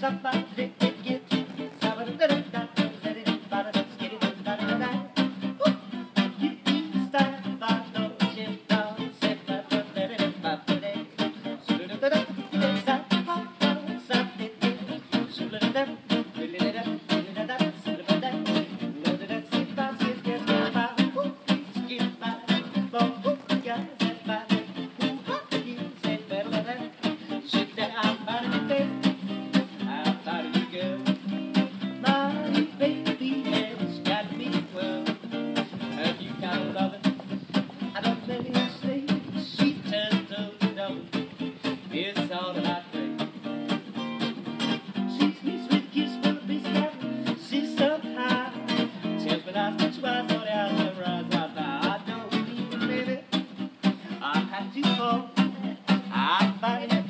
It's all that I think. Tells me not much about what I never rise right now. I don't believe it, baby. I had to fall. I find it.